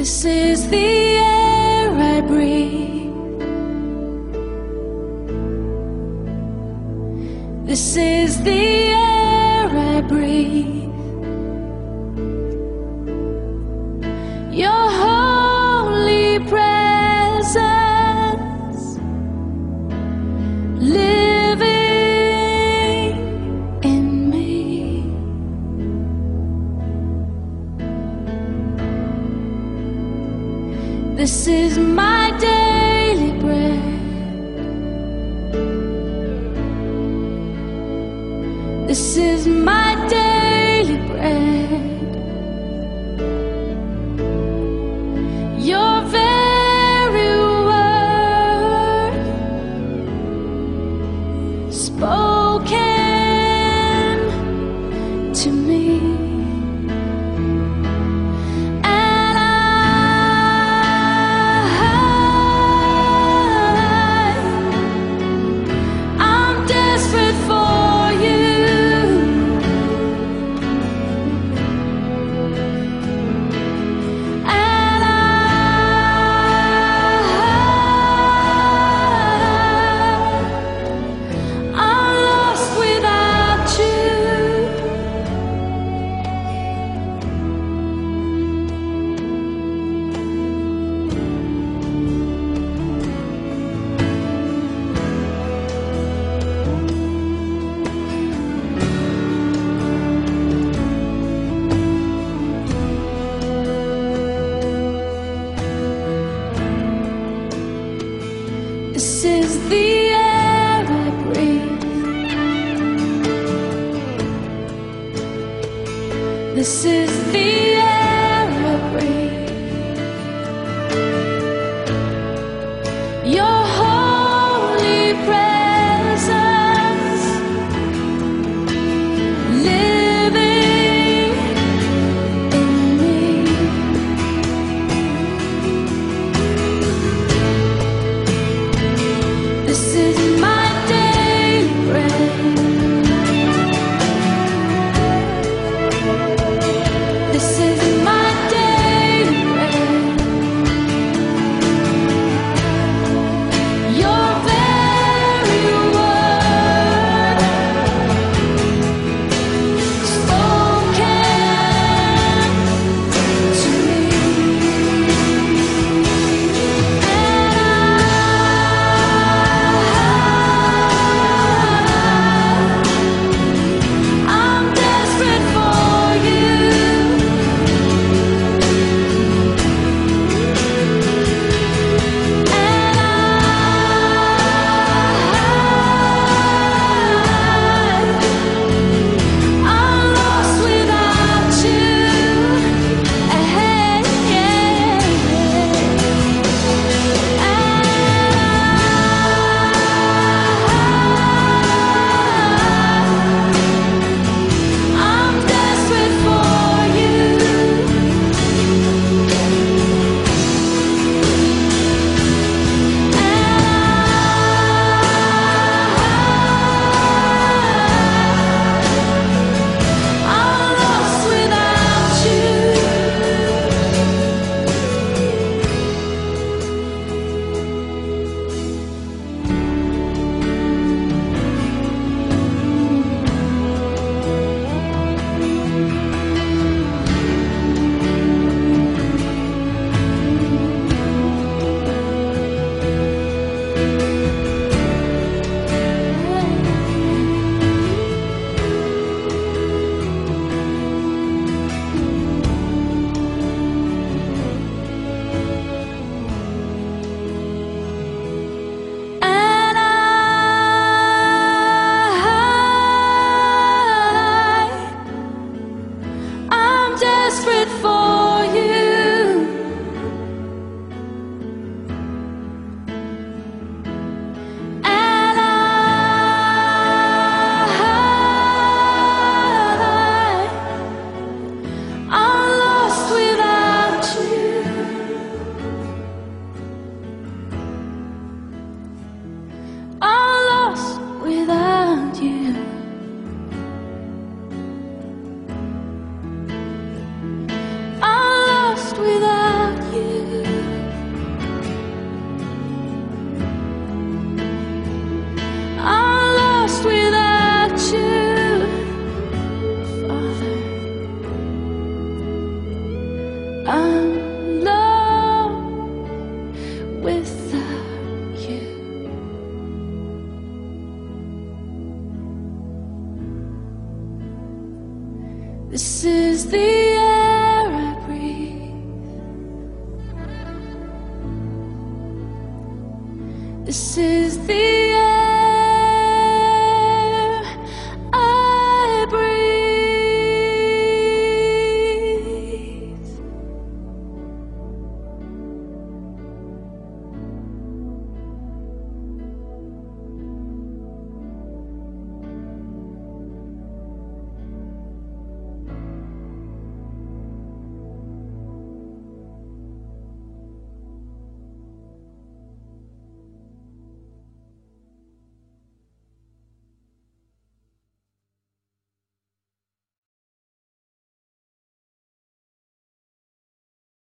This is the air I breathe. This is the air I breathe. Your holy presence living in me. This is my daily bread. This is my daily bread. Your very word spoken to me. And I'm desperate for you. This is the air I breathe. This is the air I breathe. Your holy presence living in me. This is my daily bread. This is I'm alone without you. This is the air I breathe. This is the